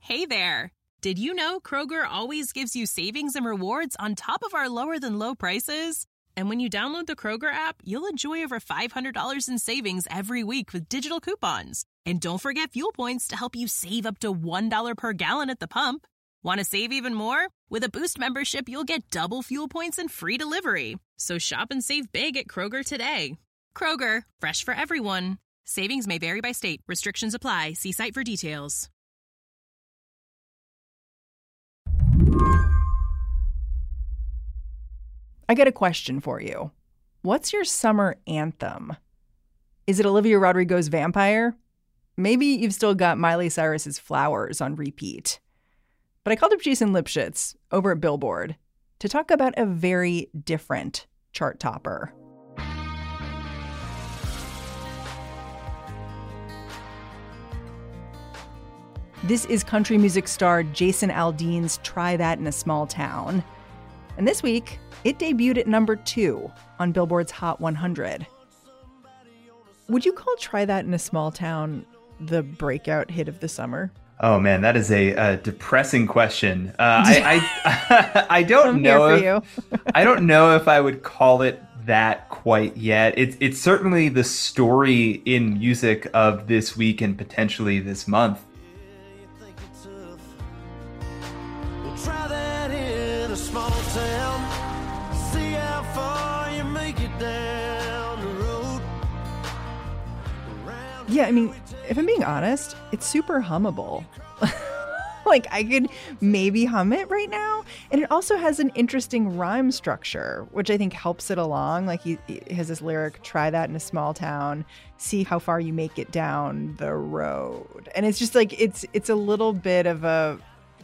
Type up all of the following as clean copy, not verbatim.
Hey there! Did you know Kroger always gives you savings and rewards on top of our lower-than-low prices? And when you download the Kroger app, you'll enjoy over $500 in savings every week with digital coupons. And don't forget fuel points to help you save up to $1 per gallon at the pump. Want to save even more? With a Boost membership, you'll get double fuel points and free delivery. So shop and save big at Kroger today. Kroger, fresh for everyone. Savings may vary by state. Restrictions apply. See site for details. I got a question for you. What's your summer anthem? Is it Olivia Rodrigo's Vampire? Maybe you've still got Miley Cyrus's Flowers on repeat. But I called up Jason Lipschitz over at Billboard to talk about a very different chart topper. This is country music star Jason Aldean's Try That in a Small Town. And this week, it debuted at number 2 on Billboard's Hot 100. Would you call Try That in a Small Town the breakout hit of the summer? Oh, man, that is a depressing question. I don't know. I don't know if I would call it that quite yet. It's certainly the story in music of this week and potentially this month. Try that in a small town. See how far you make it down the road. Yeah, I mean, if I'm being honest, it's super hummable. Like, I could maybe hum it right now. And it also has an interesting rhyme structure, which I think helps it along. Like, he has this lyric, try that in a small town, see how far you make it down the road. And it's just like, it's a little bit of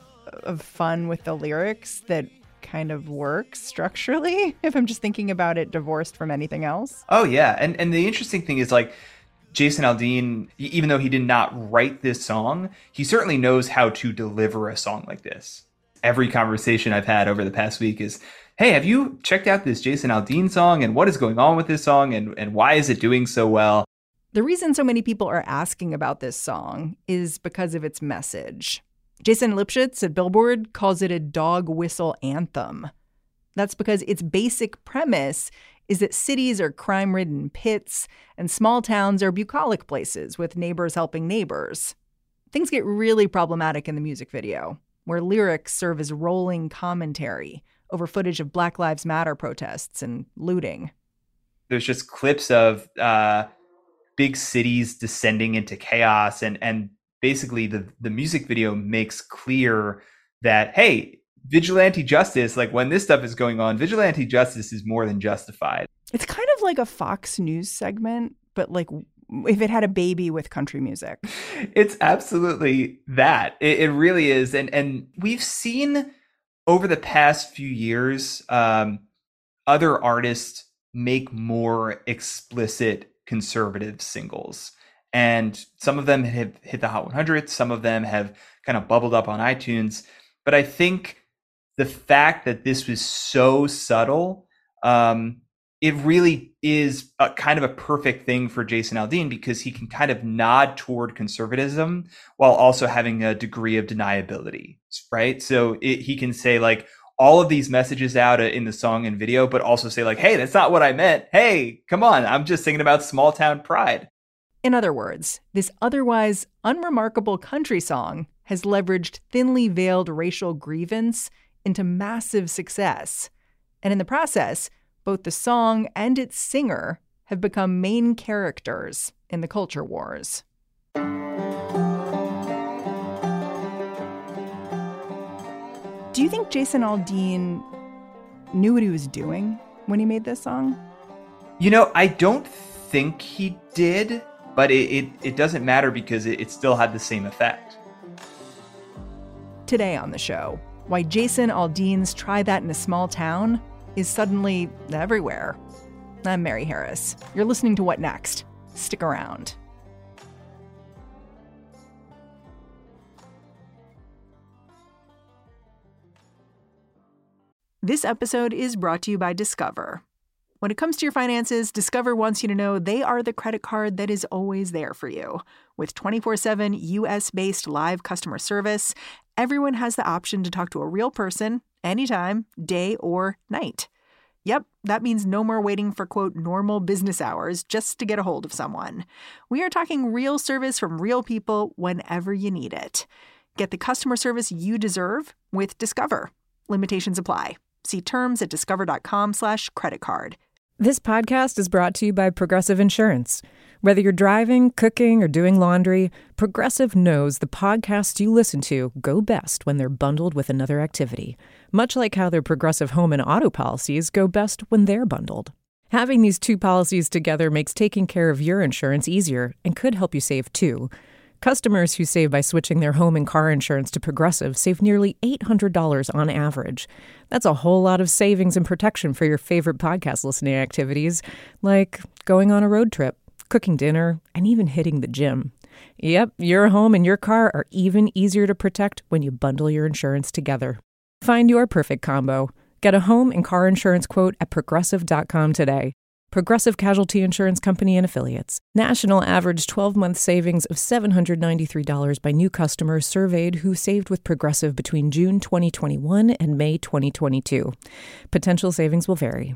fun with the lyrics that kind of works structurally, if I'm just thinking about it divorced from anything else. Oh, yeah. And the interesting thing is, like, Jason Aldean, even though he did not write this song, he certainly knows how to deliver a song like this. Every conversation I've had over the past week is, hey, have you checked out this Jason Aldean song? And what is going on with this song? And why is it doing so well? The reason so many people are asking about this song is because of its message. Jason Lipschitz at Billboard calls it a dog whistle anthem. That's because its basic premise is that cities are crime-ridden pits and small towns are bucolic places with neighbors helping neighbors. Things get really problematic in the music video, where lyrics serve as rolling commentary over footage of Black Lives Matter protests and looting. There's just clips of big cities descending into chaos, and basically the music video makes clear that, hey, vigilante justice, like when this stuff is going on, vigilante justice is more than justified. It's kind of like a Fox News segment, but like if it had a baby with country music. It's absolutely that. It really is. And we've seen over the past few years, other artists make more explicit conservative singles. And some of them have hit the Hot 100. Some of them have kind of bubbled up on iTunes. But I think the fact that this was so subtle, it really is a kind of a perfect thing for Jason Aldean, because he can kind of nod toward conservatism while also having a degree of deniability, right? So he can say, like, all of these messages out in the song and video, but also say, like, hey, that's not what I meant. Hey, come on, I'm just singing about small town pride. In other words, this otherwise unremarkable country song has leveraged thinly veiled racial grievance into massive success. And in the process, both the song and its singer have become main characters in the culture wars. Do you think Jason Aldean knew what he was doing when he made this song? You know, I don't think he did, but it doesn't matter because it still had the same effect. Today on the show, why Jason Aldean's Try That in a Small Town is suddenly everywhere. I'm Mary Harris. You're listening to What Next? Stick around. This episode is brought to you by Discover. When it comes to your finances, Discover wants you to know they are the credit card that is always there for you. With 24/7 U.S.-based live customer service, everyone has the option to talk to a real person anytime, day or night. Yep, that means no more waiting for, quote, normal business hours just to get a hold of someone. We are talking real service from real people whenever you need it. Get the customer service you deserve with Discover. Limitations apply. See terms at discover.com/creditcard. This podcast is brought to you by Progressive Insurance. Whether you're driving, cooking, or doing laundry, Progressive knows the podcasts you listen to go best when they're bundled with another activity, much like how their Progressive home and auto policies go best when they're bundled. Having these two policies together makes taking care of your insurance easier and could help you save too. Customers who save by switching their home and car insurance to Progressive save nearly $800 on average. That's a whole lot of savings and protection for your favorite podcast listening activities, like going on a road trip, cooking dinner, and even hitting the gym. Yep, your home and your car are even easier to protect when you bundle your insurance together. Find your perfect combo. Get a home and car insurance quote at Progressive.com today. Progressive Casualty Insurance Company and Affiliates. National average 12-month savings of $793 by new customers surveyed who saved with Progressive between June 2021 and May 2022. Potential savings will vary.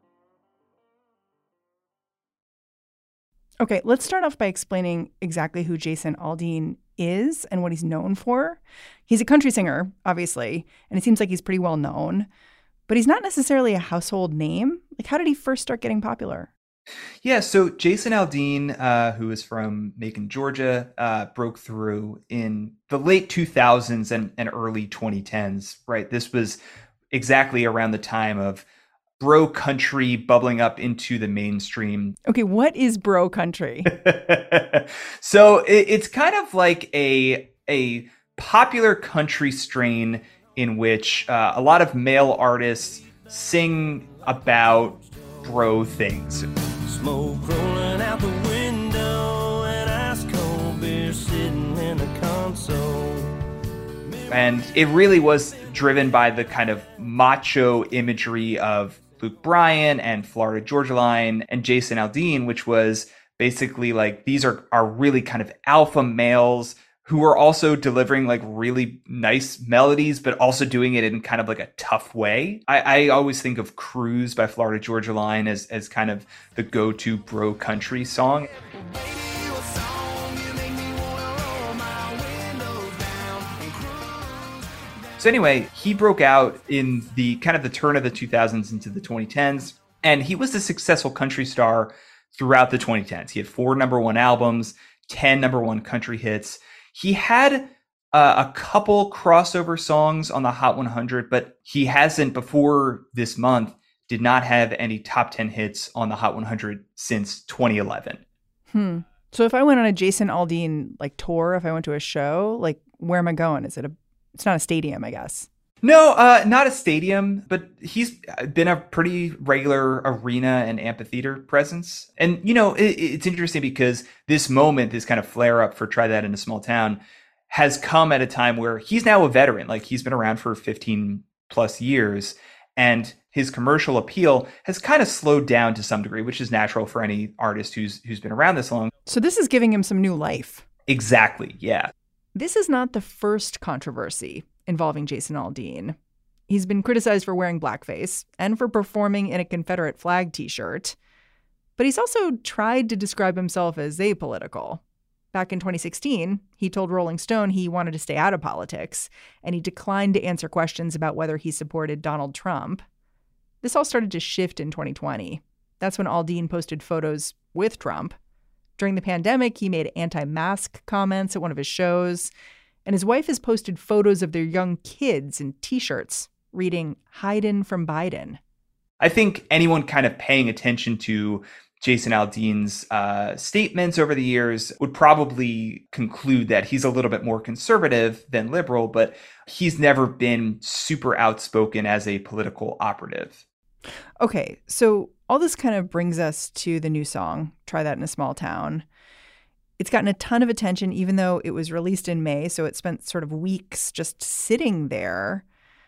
Okay, let's start off by explaining exactly who Jason Aldean is and what he's known for. He's a country singer, obviously, and it seems like he's pretty well known. But he's not necessarily a household name. Like, how did he first start getting popular? Yeah, so Jason Aldean, who is from Macon, Georgia, broke through in the late 2000s and early 2010s, right? This was exactly around the time of bro country bubbling up into the mainstream. Okay, what is bro country? So it's kind of like a popular country strain in which a lot of male artists sing about bro things. Smoke rolling out the window and ice cold beer sitting in the console. And it really was driven by the kind of macho imagery of Luke Bryan and Florida Georgia Line and Jason Aldean, which was basically like these are really kind of alpha males who are also delivering like really nice melodies, but also doing it in kind of like a tough way. I always think of Cruise by Florida Georgia Line as kind of the go-to bro country song. So anyway, he broke out in the kind of the turn of the 2000s into the 2010s, and he was a successful country star throughout the 2010s. He had 4 number 1 albums, 10 number 1 country hits. He had a couple crossover songs on the Hot 100, but he hasn't, before this month, did not have any top 10 hits on the Hot 100 since 2011. So if I went on a Jason Aldean like tour, if I went to a show, like where am I going? It's not a stadium, I guess. No, not a stadium, but he's been a pretty regular arena and amphitheater presence. And, you know, it's interesting because this moment, this kind of flare up for Try That in a Small Town has come at a time where he's now a veteran. Like he's been around for 15 plus years and his commercial appeal has kind of slowed down to some degree, which is natural for any artist who's been around this long. So this is giving him some new life. Exactly. Yeah. This is not the first controversy involving Jason Aldean. He's been criticized for wearing blackface and for performing in a Confederate flag t-shirt. But he's also tried to describe himself as apolitical. Back in 2016, he told Rolling Stone he wanted to stay out of politics, and he declined to answer questions about whether he supported Donald Trump. This all started to shift in 2020. That's when Aldean posted photos with Trump. During the pandemic, he made anti-mask comments at one of his shows. And his wife has posted photos of their young kids in T-shirts reading "Hidin' from Biden." I think anyone kind of paying attention to Jason Aldean's statements over the years would probably conclude that he's a little bit more conservative than liberal, but he's never been super outspoken as a political operative. Okay, so all this kind of brings us to the new song, Try That in a Small Town. It's gotten a ton of attention, even though it was released in May, so it spent sort of weeks just sitting there.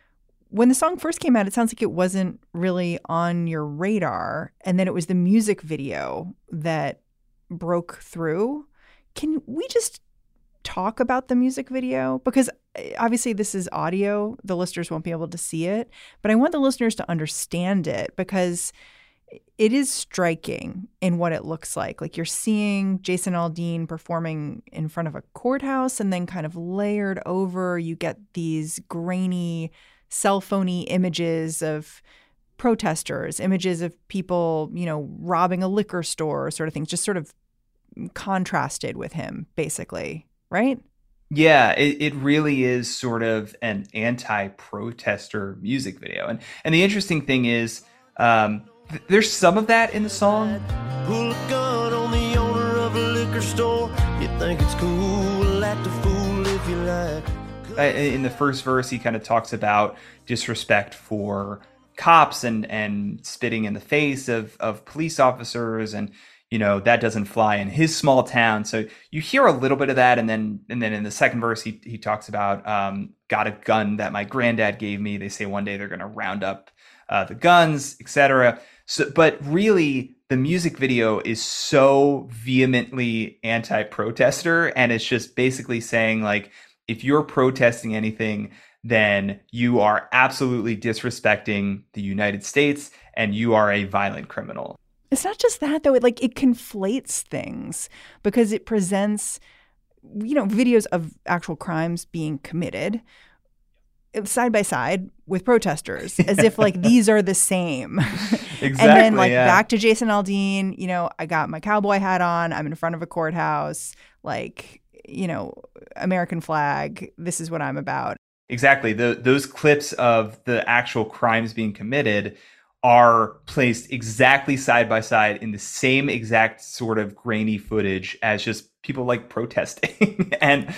when the song first came out, it sounds like it wasn't really on your radar. And then it was the music video that broke through. Can we just talk about the music video? Because obviously this is audio. The listeners won't be able to see it. But I want the listeners to understand it because it is striking in what it looks like. Like you're seeing Jason Aldean performing in front of a courthouse, and then kind of layered over, you get these grainy, cell phony images of protesters, images of people, robbing a liquor store, sort of things, just sort of contrasted with him, basically, right? Yeah, it really is sort of an anti-protester music video. And the interesting thing is, there's some of that in the song. Pull a gun on the owner of a liquor store. You think it's cool, act a fool if you like. In the first verse, he kind of talks about disrespect for cops and spitting in the face of police officers, and that doesn't fly in his small town. So you hear a little bit of that, and then in the second verse, he talks about got a gun that my granddad gave me. They say one day they're going to round up the guns, etc. So, but really, the music video is so vehemently anti-protester, and it's just basically saying, like, if you're protesting anything, then you are absolutely disrespecting the United States, and you are a violent criminal. It's not just that, though. It conflates things because it presents, videos of actual crimes being committed side by side with protesters, as if these are the same. Exactly. And then back to Jason Aldean, I got my cowboy hat on. I'm in front of a courthouse, American flag. This is what I'm about. Exactly. Those clips of the actual crimes being committed are placed exactly side by side in the same exact sort of grainy footage as just people protesting. and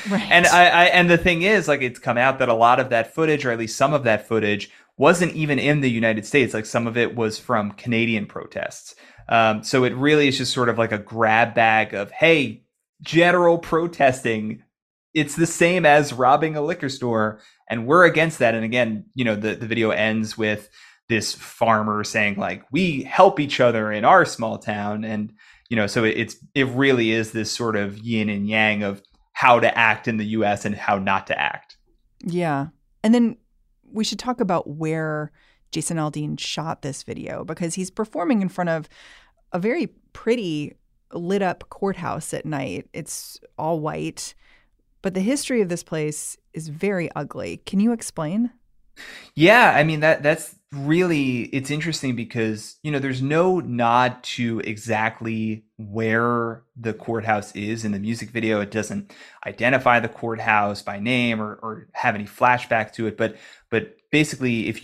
the thing is, it's come out that a lot of that footage, or at least some of that footage, wasn't even in the United States. Some of it was from Canadian protests. So it really is just sort of like a grab bag of, hey, general protesting, it's the same as robbing a liquor store, and we're against that. And again, the video ends with this farmer saying, we help each other in our small town. And, so it really is this sort of yin and yang of how to act in the US and how not to act. Yeah. And then we should talk about where Jason Aldean shot this video, because he's performing in front of a very pretty lit up courthouse at night. It's all white, but the history of this place is very ugly. Can you explain? Yeah, I mean, that's really, it's interesting because, there's no nod to exactly where the courthouse is in the music video. It doesn't identify the courthouse by name or have any flashback to it. But basically, if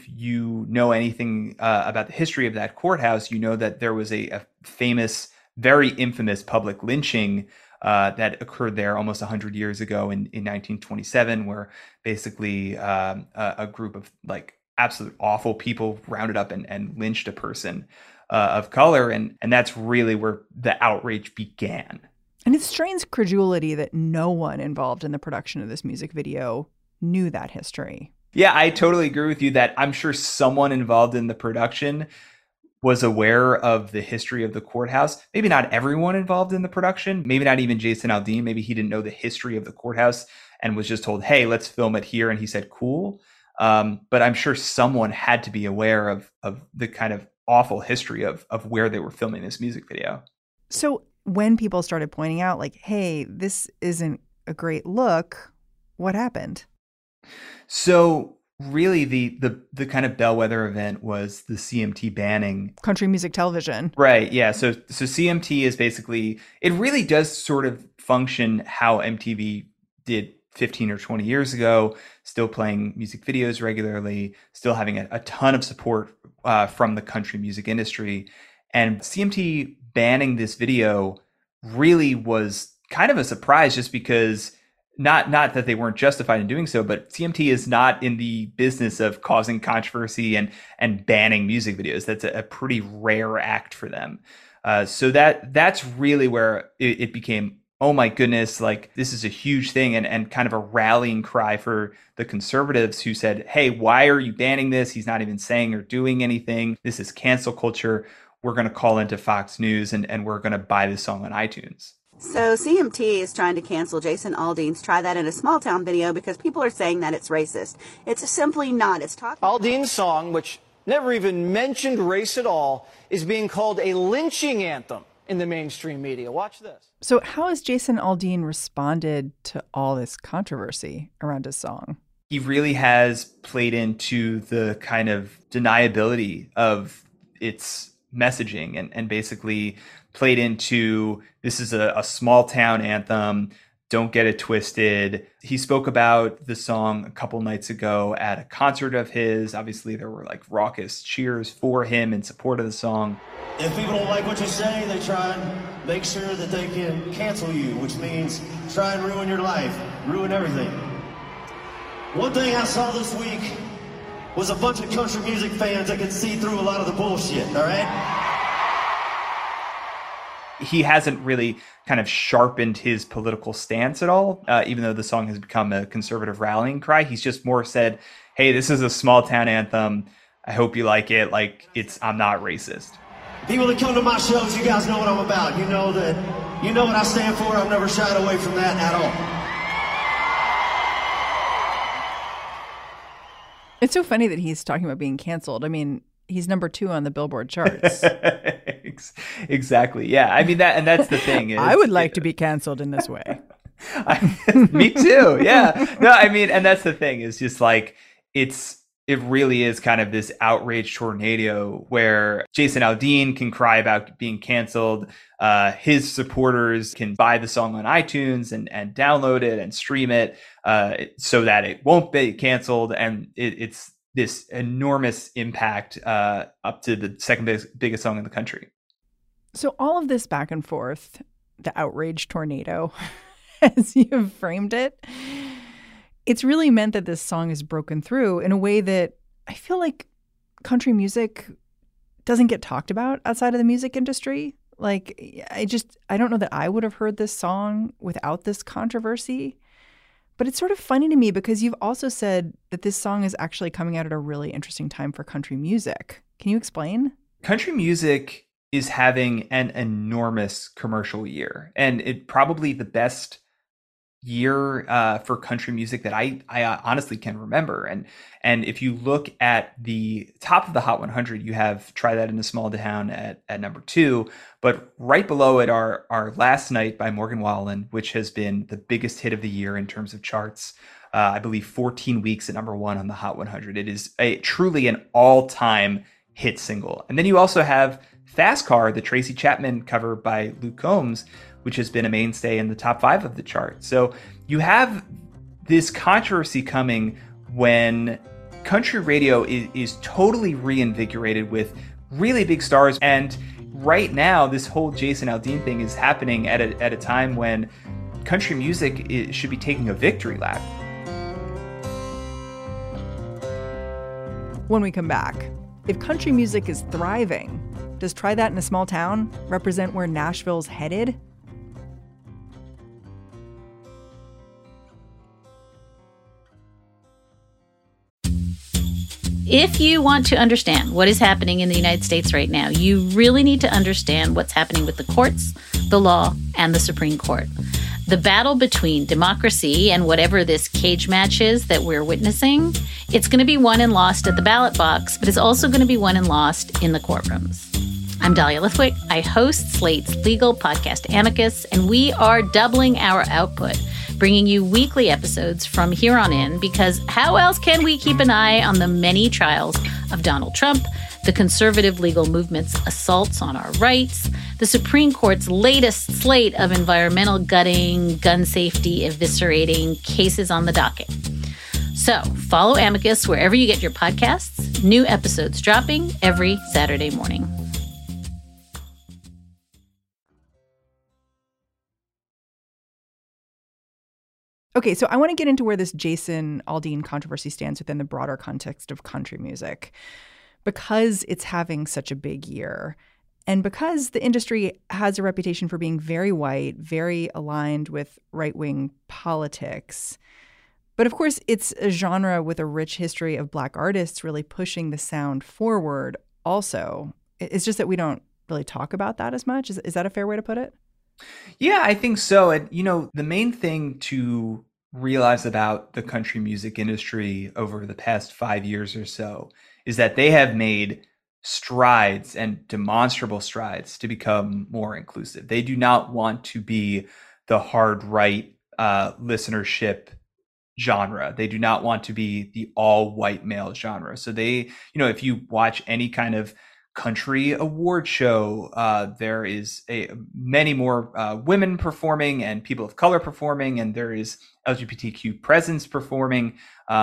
you know anything about the history of that courthouse, you know that there was a famous, very infamous public lynching that occurred there almost 100 years ago in 1927, where basically a group of absolute awful people rounded up and lynched a person of color. And that's really where the outrage began. And it strains credulity that no one involved in the production of this music video knew that history. Yeah, I totally agree with you that I'm sure someone involved in the production was aware of the history of the courthouse. Maybe not everyone involved in the production, maybe not even Jason Aldean. Maybe he didn't know the history of the courthouse and was just told, hey, let's film it here. And he said, cool. But I'm sure someone had to be aware of the kind of awful history of where they were filming this music video. So when people started pointing out hey, this isn't a great look, what happened? So really the kind of bellwether event was the CMT banning country music television. Right. Yeah. So CMT is basically, it really does sort of function how MTV did 15 or 20 years ago, still playing music videos regularly, still having a ton of support from the country music industry. And CMT banning this video really was kind of a surprise, just because not that they weren't justified in doing so, but CMT is not in the business of causing controversy and banning music videos. That's a pretty rare act for them. So that's really where it became oh my goodness, like this is a huge thing, and kind of a rallying cry for the conservatives who said, hey, why are you banning this? He's not even saying or doing anything. This is cancel culture. We're going to call into Fox News and we're going to buy this song on iTunes. So CMT is trying to cancel Jason Aldean's Try That in a Small Town video because people are saying that it's racist. It's simply not. It's talking. Aldean's song, which never even mentioned race at all, is being called a lynching anthem in the mainstream media. Watch this. So how has Jason Aldean responded to all this controversy around his song? He really has played into the kind of deniability of its messaging and basically played into this is a small town anthem. Don't get it twisted. He spoke about the song a couple nights ago at a concert of his. Obviously, there were like raucous cheers for him in support of the song. If people don't like what you say, they try and make sure that they can cancel you, which means try and ruin your life, ruin everything. One thing I saw this week was a bunch of country music fans that could see through a lot of the bullshit, all right? He hasn't really kind of sharpened his political stance at all, even though the song has become a conservative rallying cry. He's just more said, hey, this is a small town anthem. I hope you like it. Like, I'm not racist. People that come to my shows, you guys know what I'm about. You know what I stand for. I've never shied away from that at all. It's so funny that he's talking about being canceled. I mean, he's number 2 on the Billboard charts. Exactly. Yeah. I mean, that's the thing. Is, I would like to be canceled in this way. Me too. Yeah. No, I mean, and that's the thing is just like, it really is kind of this outrage tornado where Jason Aldean can cry about being canceled. His supporters can buy the song on iTunes and download it and stream it so that it won't be canceled. And it's this enormous impact up to the second biggest song in the country. So all of this back and forth, the outrage tornado, as you've framed it, it's really meant that this song is broken through in a way that I feel like country music doesn't get talked about outside of the music industry. Like, I don't know that I would have heard this song without this controversy. But it's sort of funny to me because you've also said that this song is actually coming out at a really interesting time for country music. Can you explain? Country music is having an enormous commercial year, and it probably the best year for country music that I honestly can remember. And if you look at the top of the Hot 100, you have Try That in a Small Town at number 2, but right below it are Last Night by Morgan Wallen, which has been the biggest hit of the year in terms of charts. I believe 14 weeks at number 1 on the Hot 100. It is truly an all-time hit single. And then you also have Fast Car, the Tracy Chapman cover by Luke Combs, which has been a mainstay in the top 5 of the chart. So you have this controversy coming when country radio is totally reinvigorated with really big stars. And right now, this whole Jason Aldean thing is happening at a time when country music should be taking a victory lap. When we come back, if country music is thriving, does Try That in a Small Town represent where Nashville's headed? If you want to understand what is happening in the United States right now, you really need to understand what's happening with the courts, the law, and the Supreme Court. The battle between democracy and whatever this cage match is that we're witnessing, it's going to be won and lost at the ballot box, but it's also going to be won and lost in the courtrooms. I'm Dahlia Lithwick. I host Slate's legal podcast Amicus, and we are doubling our output, bringing you weekly episodes from here on in, because how else can we keep an eye on the many trials of Donald Trump, the conservative legal movement's assaults on our rights, the Supreme Court's latest slate of environmental gutting, gun safety eviscerating cases on the docket. So follow Amicus wherever you get your podcasts. New episodes dropping every Saturday morning. Okay, so I want to get into where this Jason Aldean controversy stands within the broader context of country music, because it's having such a big year. And because the industry has a reputation for being very white, very aligned with right-wing politics, but of course it's a genre with a rich history of Black artists really pushing the sound forward also. It's just that we don't really talk about that as much. Is that a fair way to put it? Yeah, I think so. And, the main thing to realize about the country music industry over the past 5 years or so is that they have made strides and demonstrable strides to become more inclusive. They do not want to be the hard right listenership genre. They do not want to be the all white male genre. So they, if you watch any kind of country award show, there is many more women performing and people of color performing, and there is LGBTQ presence performing.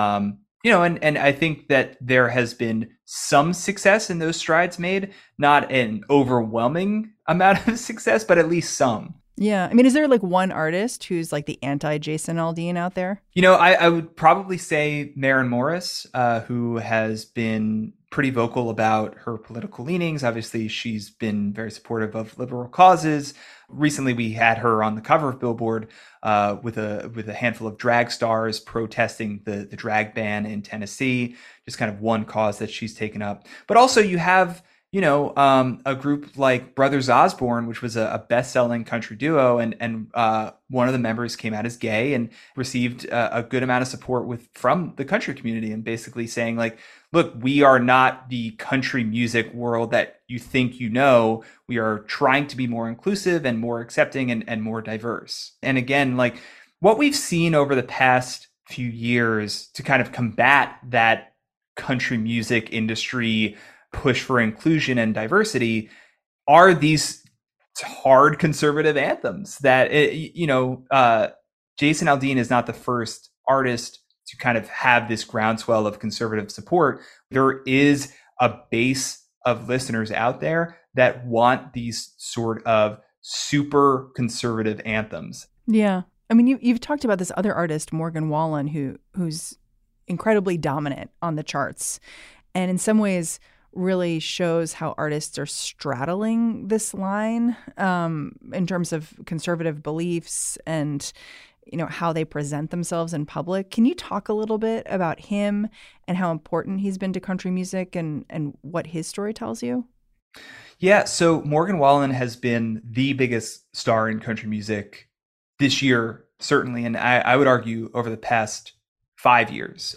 And I think that there has been some success in those strides made, not an overwhelming amount of success, but at least some. Yeah. I mean, is there like one artist who's like the anti-Jason Aldean out there? I would probably say Maren Morris, who has been pretty vocal about her political leanings. Obviously, she's been very supportive of liberal causes. Recently, we had her on the cover of Billboard with a handful of drag stars protesting the drag ban in Tennessee, just kind of one cause that she's taken up. But also you have a group like Brothers Osborne, which was a best-selling country duo, and one of the members came out as gay and received a good amount of support from the country community, and basically saying like, look, we are not the country music world that you think you know. We are trying to be more inclusive and more accepting and more diverse. And again, like what we've seen over the past few years to kind of combat that country music industry push for inclusion and diversity are these hard conservative anthems that, Jason Aldean is not the first artist to kind of have this groundswell of conservative support. There is a base of listeners out there that want these sort of super conservative anthems. Yeah. I mean, you've talked about this other artist, Morgan Wallen, who's incredibly dominant on the charts, and in some ways really shows how artists are straddling this line in terms of conservative beliefs and, how they present themselves in public. Can you talk a little bit about him and how important he's been to country music and what his story tells you? Yeah, so Morgan Wallen has been the biggest star in country music this year, certainly, and I would argue over the past 5 years.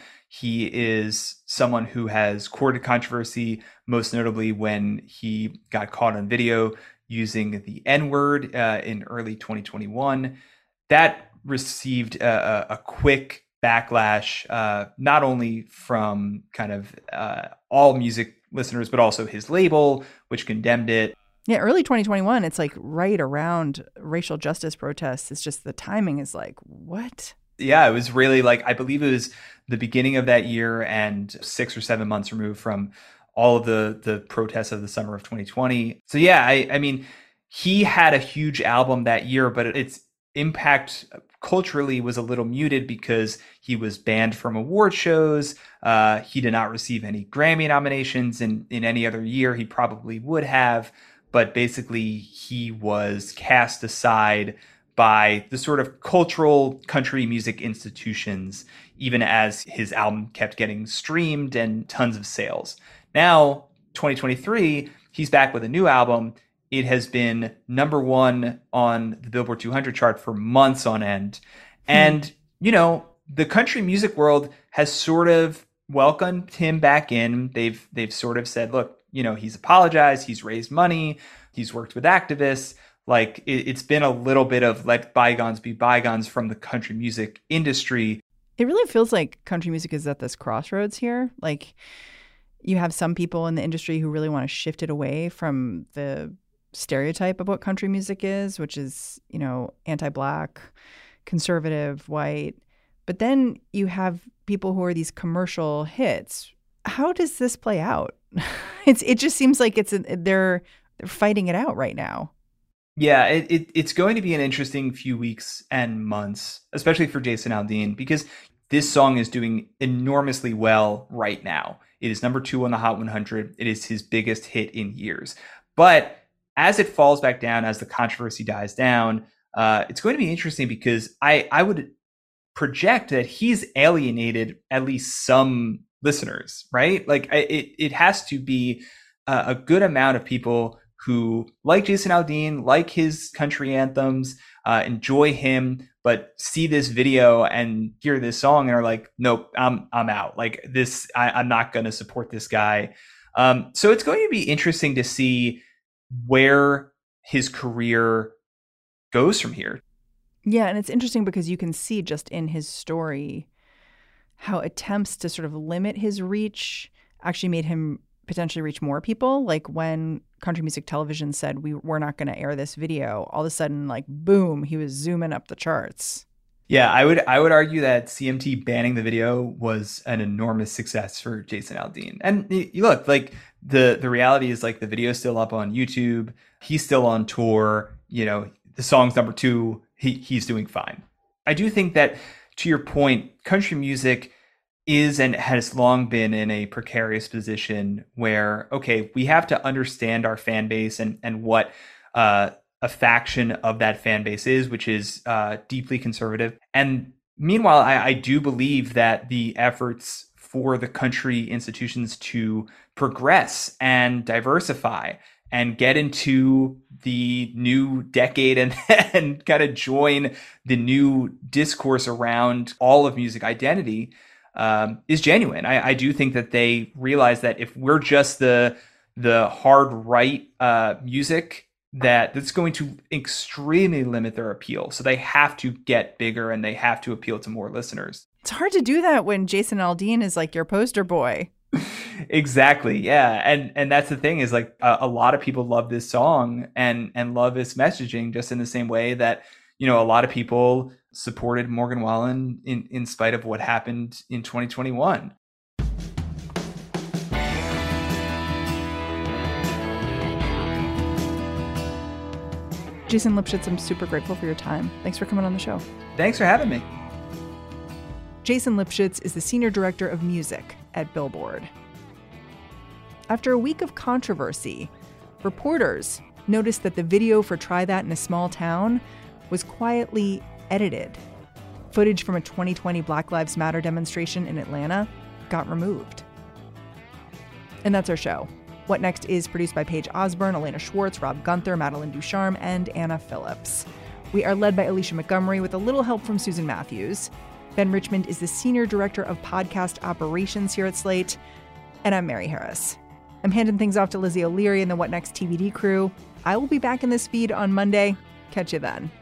He is someone who has courted controversy, most notably when he got caught on video using the N-word in early 2021. That received a quick backlash, not only from kind of all music listeners, but also his label, which condemned it. Yeah, early 2021, it's like right around racial justice protests. It's just the timing is like, what? Yeah, it was really like, I believe it was the beginning of that year and 6 or 7 months removed from all of the protests of the summer of 2020. So yeah, I mean, he had a huge album that year, but its impact culturally was a little muted because he was banned from award shows. He did not receive any Grammy nominations. In any other year, he probably would have. But basically, he was cast aside by the sort of cultural country music institutions, even as his album kept getting streamed and tons of sales. Now, 2023, he's back with a new album. It has been number one on the Billboard 200 chart for months on end. And, the country music world has sort of welcomed him back in. They've sort of said, look, he's apologized, he's raised money, he's worked with activists. Like it's been a little bit of let bygones be bygones from the country music industry. It really feels like country music is at this crossroads here. Like you have some people in the industry who really want to shift it away from the stereotype of what country music is, which is, anti-Black, conservative, white. But then you have people who are these commercial hits. How does this play out? It just seems like they're fighting it out right now. Yeah, it's going to be an interesting few weeks and months, especially for Jason Aldean, because this song is doing enormously well right now. It is number 2 on the Hot 100. It is his biggest hit in years. But as it falls back down, as the controversy dies down, it's going to be interesting because I would project that he's alienated at least some listeners, right? Like it has to be a good amount of people who like Jason Aldean, like his country anthems, enjoy him, but see this video and hear this song and are like, nope, I'm out. Like this, I'm not going to support this guy. So it's going to be interesting to see where his career goes from here. Yeah, and it's interesting because you can see just in his story how attempts to sort of limit his reach actually made him potentially reach more people. Like when Country Music Television said we're not going to air this video, all of a sudden, like, boom, he was zooming up the charts. Yeah, I would argue that CMT banning the video was an enormous success for Jason Aldean. And you look, like the reality is like the video's still up on YouTube. He's still on tour. You know, the song's number 2. He's doing fine. I do think that, to your point, country music is and has long been in a precarious position where, okay, we have to understand our fan base and what a faction of that fan base is, which is deeply conservative. And meanwhile, I do believe that the efforts for the country institutions to progress and diversify and get into the new decade and kind of join the new discourse around all of music identity is genuine. I do think that they realize that if we're just the hard right music, that's going to extremely limit their appeal. So they have to get bigger and they have to appeal to more listeners. It's hard to do that when Jason Aldean is like your poster boy. Exactly. Yeah. And that's the thing is like a lot of people love this song and love its messaging just in the same way that, you know, a lot of people supported Morgan Wallen in spite of what happened in 2021. Jason Lipschitz, I'm super grateful for your time. Thanks for coming on the show. Thanks for having me. Jason Lipschitz is the Senior Director of Music at Billboard. After a week of controversy, reporters noticed that the video for Try That in a Small Town was quietly edited. Footage from a 2020 Black Lives Matter demonstration in Atlanta got removed. And that's our show. What Next is produced by Paige Osborne, Elena Schwartz, Rob Gunther, Madeline Ducharme, and Anna Phillips. We are led by Alicia Montgomery with a little help from Susan Matthews. Ben Richmond is the Senior Director of Podcast Operations here at Slate. And I'm Mary Harris. I'm handing things off to Lizzie O'Leary and the What Next TBD crew. I will be back in this feed on Monday. Catch you then.